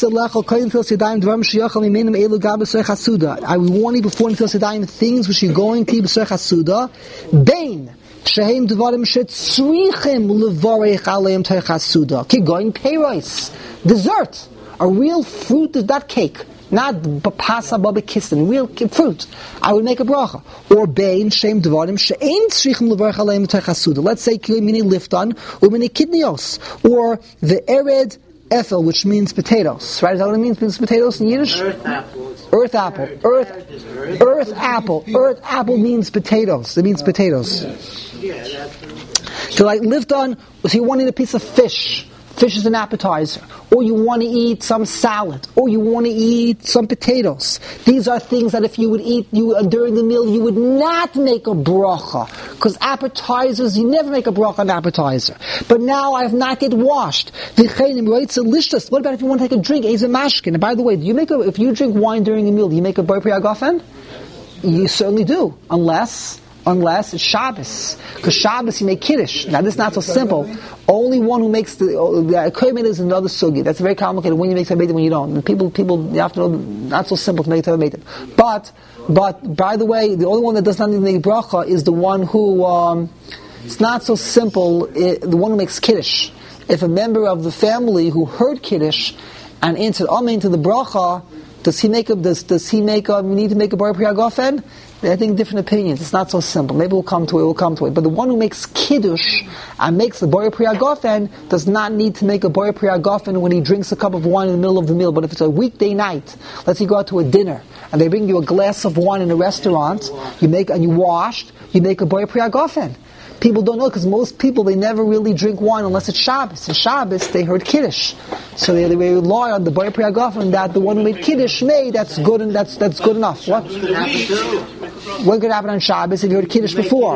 [SPEAKER 1] you before Netilas Yadayim things which you're going to b'soich hasuda. Bain shehem dvarim shetzrichim levarech aleim teich hasuda. Keep going. Peiros, dessert, a real fruit is that cake. Not pasa babi kistin, real fruit. I would make a bracha. Or bein shem dvarim she'ein tzrichim levarech aleim teich hasuda. Let's say mini lifton or mini kidneos, or the ered ethel, which means potatoes. Right? Is that what it means? Means potatoes in Yiddish?
[SPEAKER 7] Earth apple.
[SPEAKER 1] Earth apple. Earth. Earth apple. Earth apple means potatoes. It means potatoes.
[SPEAKER 7] Yeah, that's.
[SPEAKER 1] So like lifton, so you want to eat a piece of fish. Fish is an appetizer, or you want to eat some salad, or you want to eat some potatoes. These are things that if you would eat you uh, during the meal, you would not make a bracha, because appetizers you never make a bracha on appetizer. But now I have not yet washed. What about if you want to take a drink? Eza mashkin. And by the way, do you make a, if you drink wine during a meal, do you make a bar pri hagafen? You certainly do, unless. Unless it's Shabbos. Because Shabbos you make Kiddush. Now this is not so simple. Only one who makes the the Kohen is another sugi. That's very complicated when you make Tabbetim when you don't. And people people you have to know not so simple to make Tabbetim. But but by the way, the only one that does not need to make bracha is the one who um, it's not so simple, it, the one who makes Kiddush. If a member of the family who heard Kiddush and answered Amen to the bracha, does he make a does does he make a need to make a bar pri hagafen? I think different opinions. It's not so simple. Maybe we'll come to it. We'll come to it. But the one who makes kiddush and makes the bar pri hagafen does not need to make a bar pri hagafen when he drinks a cup of wine in the middle of the meal. But if it's a weekday night, let's say you go out to a dinner and they bring you a glass of wine in a restaurant, you make and you washed, you make a bar pri hagafen. People don't know because most people they never really drink wine unless it's Shabbos. And Shabbos they heard kiddush, so they, they rely on the bar pri hagafen that the one who made kiddush made. That's good and that's that's good enough. What? What could happen on Shabbos if you heard kiddush before?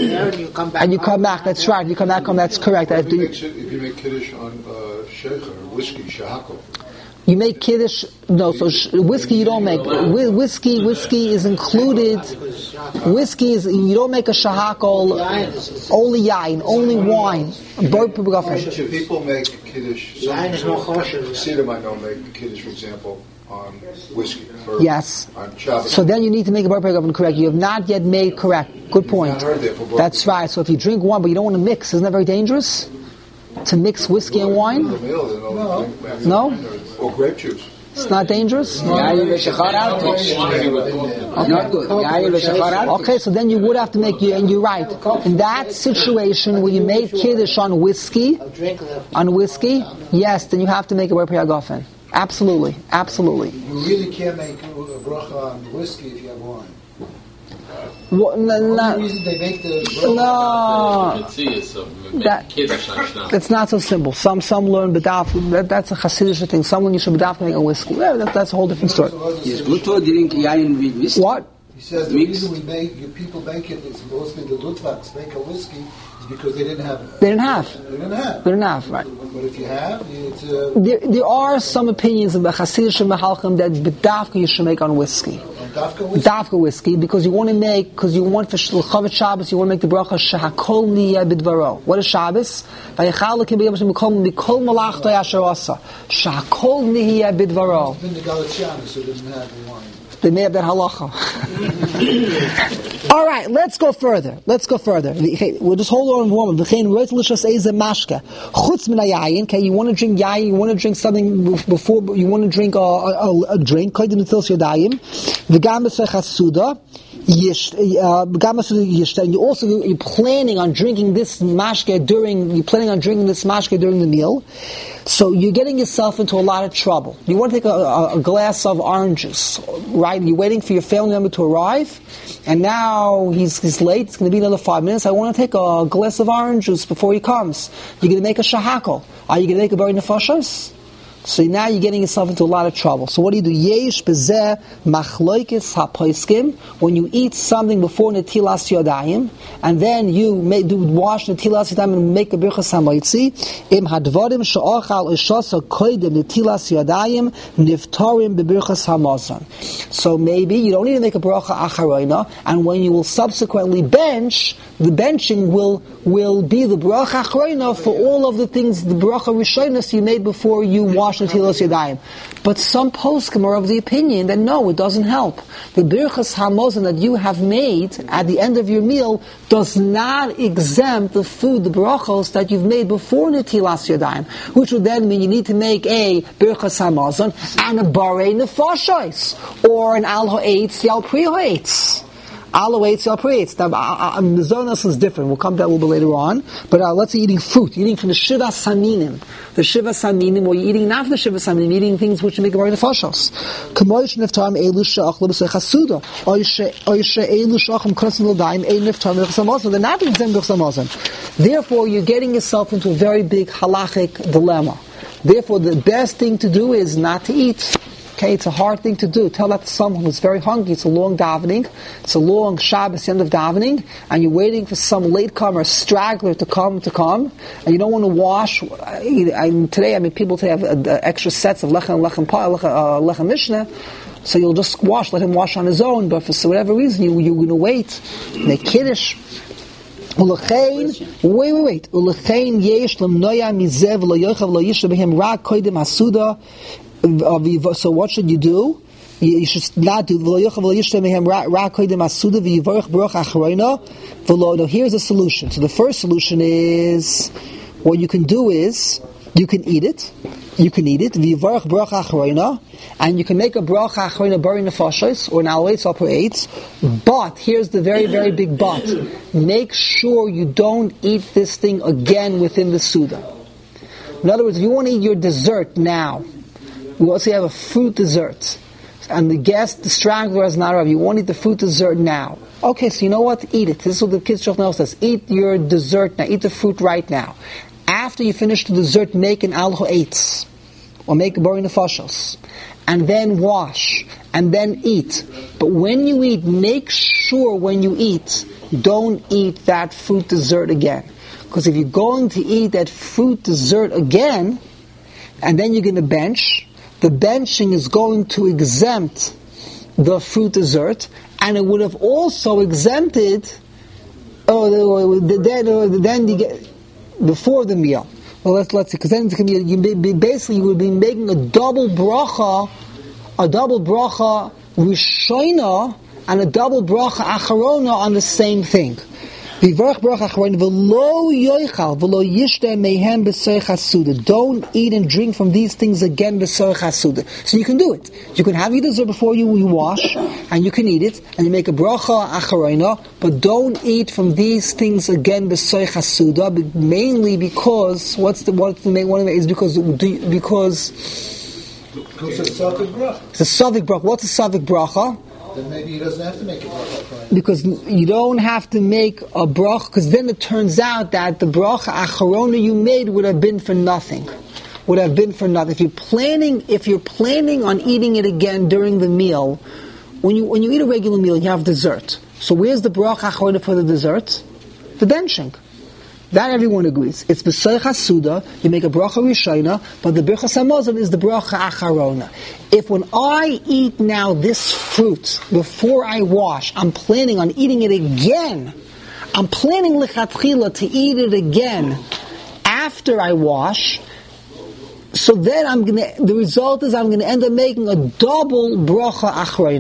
[SPEAKER 1] And you come back. That's right. You come back on. That's correct.
[SPEAKER 5] If you, make, if you make kiddush on uh, sheikh or whiskey, shahakol.
[SPEAKER 1] You make kiddush, no, so sh- whiskey you don't make. Wh- whiskey, whiskey is included. Whiskey is, you don't make a shahakol, only yain, only wine.
[SPEAKER 5] People make kiddush, some Chassidim I know make kiddush, for example, on whiskey. Or
[SPEAKER 1] yes.
[SPEAKER 5] On Shabbos.
[SPEAKER 1] So then you need to make a bar pri hagafen correct. You have not yet made correct. Good point. That's right. So if you drink one but you don't want to mix, isn't that very dangerous? To mix whiskey and wine?
[SPEAKER 5] No.
[SPEAKER 1] No?
[SPEAKER 5] Or grape juice.
[SPEAKER 1] It's not dangerous?
[SPEAKER 8] Not good.
[SPEAKER 1] Okay, so then you would have to make, and you're right. In that situation where you made kiddush on whiskey, on whiskey, yes, then you have to make a bar pri hagafen. Absolutely, absolutely.
[SPEAKER 4] You really can't make a bracha on whiskey if you have wine.
[SPEAKER 1] What, no,
[SPEAKER 4] The
[SPEAKER 1] no,
[SPEAKER 4] only reason they make the bracha
[SPEAKER 1] no. That, that's not so simple. Some some learn bedaf. That, that's a Hasidic thing. Someone you should bedaf make a whiskey. Yeah, that, that's a whole different story.
[SPEAKER 8] It's good to drink yain with whiskey.
[SPEAKER 1] What?
[SPEAKER 4] He says the reason we make you people make it is mostly the Lutvaks make a whiskey is because they didn't have it.
[SPEAKER 1] They didn't have.
[SPEAKER 4] They didn't have.
[SPEAKER 1] They didn't have, right.
[SPEAKER 4] But if you have, it's uh,
[SPEAKER 1] There, there are some opinions of the Hasidic Mehalchim that bedafka you should make on whiskey.
[SPEAKER 4] Dafka whiskey.
[SPEAKER 1] Dafka whiskey, because you want to make, because you want for Chavet Shabbos, you want to make the bracha Shehakol Niyeh Bidvaro. What is Shabbos? Vayechal Lekim B'Yom Mikol Mikol Malachto Yasher Asa. Shehakol Niyeh Bidvaro.
[SPEAKER 4] It's been the Galatianus who didn't have the wine.
[SPEAKER 1] they may have that halacha. All right, let's go further. Let's go further. We'll just hold on a moment. Okay, you want to drink yayin, you want to drink something before, you want to drink a, a, a drink, and you also you're planning on drinking this mashke during you're planning on drinking this mashke during the meal, so you're getting yourself into a lot of trouble. You want to take a, a, a glass of orange juice, right? You're waiting for your family member to arrive, and now he's he's late. It's going to be another five minutes. I want to take a glass of orange juice before he comes. You're going to make a shahakol. Are you going to make a bari nefashos? So now you're getting yourself into a lot of trouble. So what do you do? Yesh bezeh machloikis hapoiskim. When you eat something before netilas yadayim, and then you may do wash netilas yadayim and make a birchas hamoitzi, im hadvarim she'ochal ishasa koidem netilas yadayim niftarim bebirchas hamazon. So maybe you don't need to make a bracha acharayna, and when you will subsequently bench, the benching will will be the bracha acharayna for all of the things, the bracha rishonos you made before you wash netilas yadayim. But some poskim are of the opinion that no, it doesn't help. The birchas hamazon that you have made at the end of your meal does not exempt the food, the brachos that you've made before netilas yadayim, which would then mean you need to make a birchas hamazon and a barei nefashos, or an al ha'etz yal pri ha'etz. Al ha'etz yal pri ha'etz. Now, the zonos is different. We'll come to that a little bit later on. But uh, let's say eating fruit, eating from the shiva saminim. The shiva saminim, or you're eating not from the shiva saminim, you're eating things which make a barei nefashos. Kamoish neftam elu she'achlu b'sei chasuda. Oishe elu she'achim kosim l'dayim ein neftam b'chas hamazon. They're not exempt b'chas hamazon. Therefore, you're getting yourself into a very big halachic dilemma. Therefore, the best thing to do is not to eat. Okay, it's a hard thing to do. Tell that to someone who's very hungry. It's a long davening. It's a long Shabbos end of davening, and you're waiting for some latecomer, straggler to come to come, and you don't want to wash. I, I, today, I mean, people today have uh, extra sets of lechem, lechem, lechem, uh, lechem mishnah, so you'll just wash, let him wash on his own. But for whatever reason, you, you're going to wait. Make kiddush. Wait, wait, wait. Ulechein yesh lemnoya mizev lo yochav lo yishta behem ra koidem hasuda. So what should you do? You should not do. No, here's a solution. So the first solution is, what you can do is, you can eat it. You can eat it. And you can make a bracha acharayna bari nefashos, or an al ha'etz al pri ha'etz. But here's the very, very big but. Make sure you don't eat this thing again within the Suda. In other words, if you want to eat your dessert now, we also have a fruit dessert, and the guest, the straggler, is not arrived. You want to eat the fruit dessert now. Okay, so you know what? Eat it. This is what the kids' Shulchan Aruch says. Eat your dessert now. Eat the fruit right now. After you finish the dessert, make an al ha'etz, or make a bari nefashos, and then wash, and then eat. But when you eat, make sure when you eat, don't eat that fruit dessert again. Because if you're going to eat that fruit dessert again, and then you're going to bench, the benching is going to exempt the fruit dessert, and it would have also exempted oh, then, then you get, before the meal. Well, let's let's see, because then it's going to be, you basically you would be making a double bracha, a double bracha rishona, and a double bracha acharona on the same thing. Don't eat and drink from these things again b'soich hasuda. So you can do it. You can have your dessert before you, you wash, and you can eat it, and you make a bracha acharayna, but don't eat from these things again b'soich hasuda, mainly because, what's the, what's the main one of it, is because, because,
[SPEAKER 4] because it's a Savik bracha.
[SPEAKER 1] It's a Savik bracha. What's a Savik bracha?
[SPEAKER 4] Then maybe he doesn't have to make a bracha.
[SPEAKER 1] Because you don't have to make a bracha, because then it turns out that the bracha acharona you made would have been for nothing. Would have been for nothing. If you're planning, if you're planning on eating it again during the meal, when you when you eat a regular meal, you have dessert. So where's the bracha acharona for the dessert? The benching. That everyone agrees. It's b'soich hasuda, you make a bracha rishona, but the birchas hamazon is the bracha acharona. If when I eat now this fruit, before I wash, I'm planning on eating it again, I'm planning lechatchila to eat it again after I wash, so then I'm gonna, the result is I'm gonna end up making a double bracha acharona.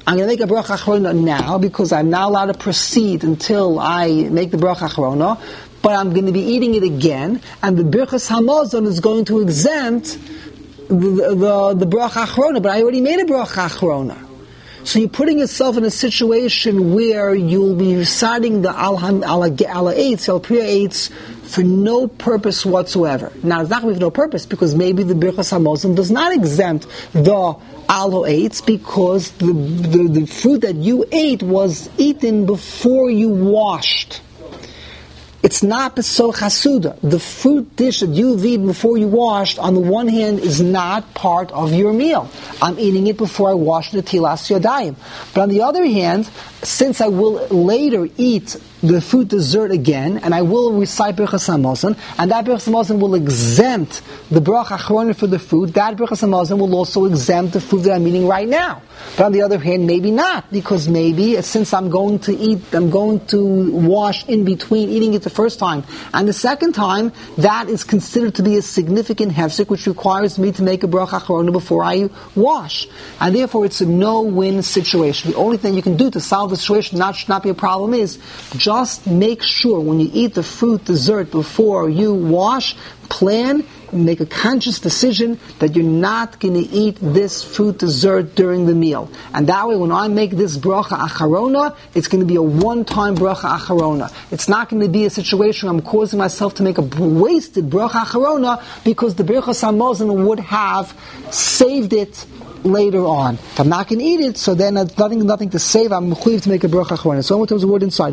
[SPEAKER 1] I'm going to make a bracha achrona now because I'm not allowed to proceed until I make the bracha achrona, but I'm going to be eating it again, and the birchas hamazon is going to exempt the, the, the bracha achrona, but I already made a bracha achrona. So you're putting yourself in a situation where you'll be reciting the Al Eitz, Al Priya Eitz, for no purpose whatsoever. Now, it's not going to be for no purpose, because maybe the Birchas HaMazon does not exempt the Al Eitz, because the, the, the fruit that you ate was eaten before you washed. It's not Pesol Chasuda. The fruit dish that you've eaten before you washed, on the one hand, is not part of your meal. I'm eating it before I wash the Tilas Yadayim. But on the other hand, since I will later eat the fruit dessert again, and I will recite Birchas HaMazon, and that Birchas HaMazon will exempt the bracha achrona for the food, that Birchas HaMazon will also exempt the food that I'm eating right now. But on the other hand, maybe not, because maybe since I'm going to eat, I'm going to wash in between eating it the first time and the second time, that is considered to be a significant hefsek, which requires me to make a bracha achrona before I wash. And therefore, it's a no-win situation. The only thing you can do to solve the situation, not should not be a problem, is just make sure when you eat the fruit dessert before you wash, plan, make a conscious decision that you're not going to eat this fruit dessert during the meal. And that way, when I make this bracha acharona, it's going to be a one-time bracha acharona. It's not going to be a situation where I'm causing myself to make a wasted bracha acharona because the Birchas HaMazon would have saved it later on. If I'm not going to eat it, so then there's nothing, nothing to save. I'm mechuyev to make a bracha acharona. So one more time the word inside.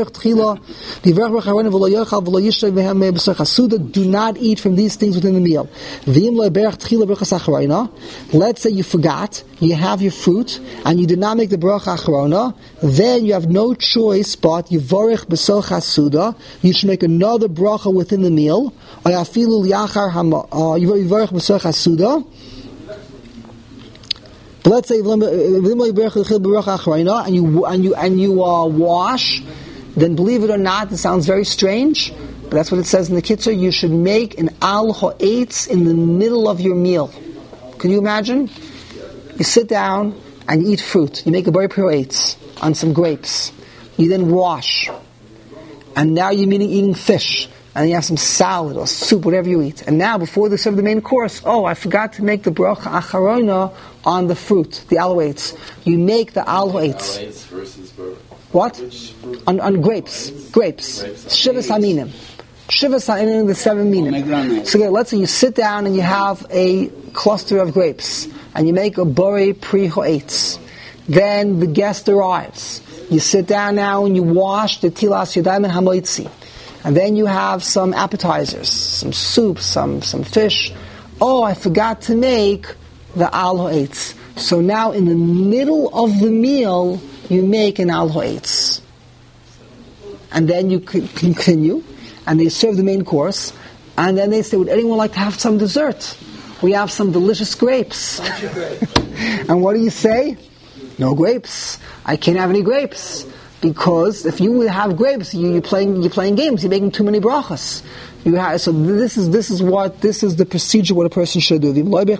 [SPEAKER 1] Do not eat from these things within the meal. Let's say you forgot, you have your fruit, and you did not make the bracha acharona, then you have no choice but yivorech b'sol chasuda. You should make another bracha within the meal. Or afilu yachar yivorech b'sol chasuda. Let's say and you and you and you uh, wash, then believe it or not, it sounds very strange, but that's what it says in the Kitzur. You should make an al ha'etz in the middle of your meal. Can you imagine? You sit down and you eat fruit. You make a bari piro eitz on some grapes. You then wash, and now you're eating, eating fish. And you have some salad or soup, whatever you eat. And now, before they serve the main course, oh, I forgot to make the bracha acharona on the fruit, the alohates. You make the alohates.
[SPEAKER 6] Alohates versus
[SPEAKER 1] what? On, on grapes. Grapes. Shivas haminim. Shivas haminim, the seven minim. So okay, let's say you sit down and you have a cluster of grapes, and you make a bori pri ho'etz. Then the guest arrives. You sit down now and you wash the tilas yadayim and hamoitzi. And then you have some appetizers, some soup, some, some fish. Oh, I forgot to make the al ha'etz. So now in the middle of the meal, you make an al ha'etz. And then you continue, and they serve the main course, and then they say, would anyone like to have some dessert? We have some delicious grapes. And what do you say? No grapes. I can't have any grapes. Because if you have grapes, you, you're playing you're playing games. You're making too many brachas. You have, so this is this is what this is the procedure what a person should do. Let's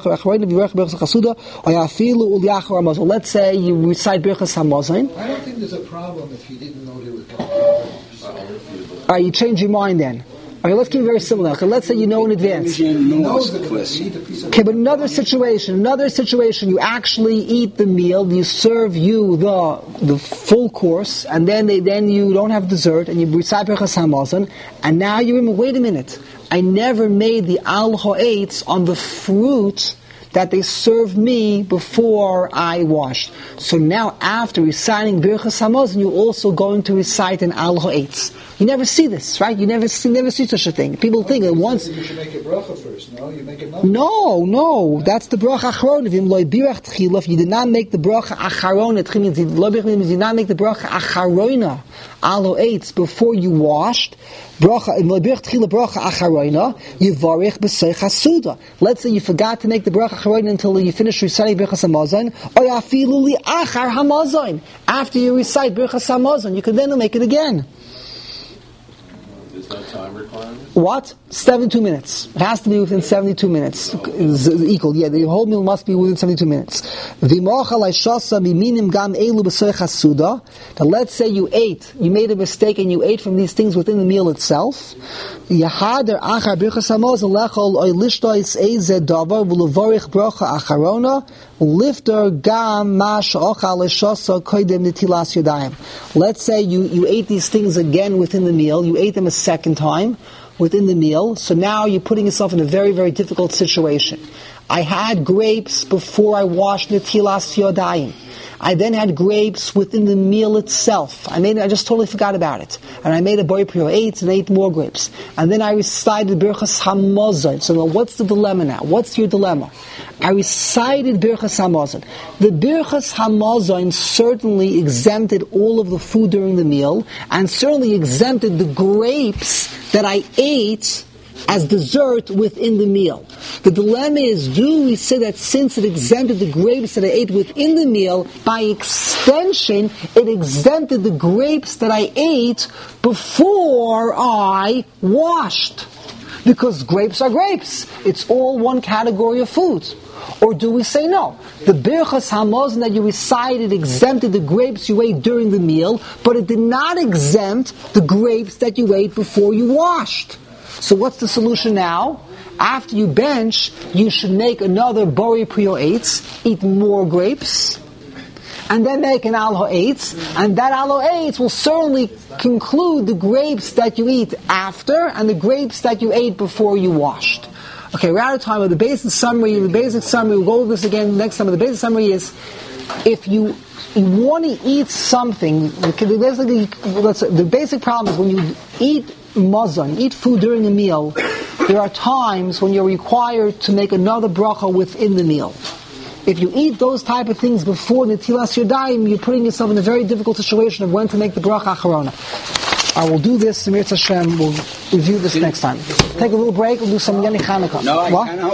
[SPEAKER 1] say you recite Birchas HaMazon.
[SPEAKER 4] I don't think there's a problem if you didn't know they were coming.
[SPEAKER 1] All right, you change your mind then. Okay, let's keep it very similar. Okay, let's say you know in advance. Okay, but another situation, another situation, you actually eat the meal, you serve you the the full course, and then they then you don't have dessert, and you recite Birchas HaMazon, and now you remember, wait a minute, I never made the al ha'etz on the fruit that they served me before I washed. So now, after reciting Birchas HaMazon, you're also going to recite an al ha'etz. You never see this, right? You never see, never see such a thing. People think that once...
[SPEAKER 4] You should make a bracha first, no? You make another.
[SPEAKER 1] No, no. That's the bracha acharona. If you did not make the bracha acharona, it means you did not make the bracha acharona, al ha'etz, before you washed, bracha, bracha acharona, yivarech b'sei chasuda. Let's say you forgot to make the bracha acharona until you finish reciting Birchas HaMazon, or afilu li achar hamazon. After you recite Birchas HaMazon, you can then make it again.
[SPEAKER 6] There's no time requirement?
[SPEAKER 1] What? seventy-two minutes. It has to be within seventy-two minutes. It's equal. Yeah, the whole meal must be within seventy-two minutes. Now let's say you ate, you made a mistake and you ate from these things within the meal itself. Let's say you, you ate these things again within the meal, you ate them a second time within the meal, so now you're putting yourself in a very, very difficult situation. I had grapes before I washed Netilas Yodayim. I then had grapes within the meal itself. I made, I just totally forgot about it. And I made a boy prior, ate and ate more grapes. And then I recited Birchas Hamazon. So now what's the dilemma now? What's your dilemma? I recited Birchas Hamazon. The Birchas Hamazon certainly exempted all of the food during the meal, and certainly exempted the grapes that I ate as dessert within the meal. The dilemma is, do we say that since it exempted the grapes that I ate within the meal, by extension, it exempted the grapes that I ate before I washed? Because grapes are grapes. It's all one category of food. Or do we say no? The Birchas Hamazon that you recited exempted the grapes you ate during the meal, but it did not exempt the grapes that you ate before you washed. So what's the solution now? After you bench, you should make another Bori Priyo Eitz, eat more grapes, and then make an Al Ha'etz, and that Al Ha'etz will certainly conclude the grapes that you eat after, and the grapes that you ate before you washed. Okay, we're out of time, but the basic summary, the basic summary, we'll go over this again next time, but the basic summary is, if you you want to eat something, basically, the basic problem is when you eat mazon, eat food during a meal, there are times when you're required to make another bracha within the meal. If you eat those type of things before Netilas Yodayim, you're putting yourself in a very difficult situation of when to make the bracha acharona. I will do this, Mirz Hashem, we'll review this next time. Take a little break, we'll do some Yeni Chanukah.
[SPEAKER 8] No, I
[SPEAKER 1] what?
[SPEAKER 8] cannot.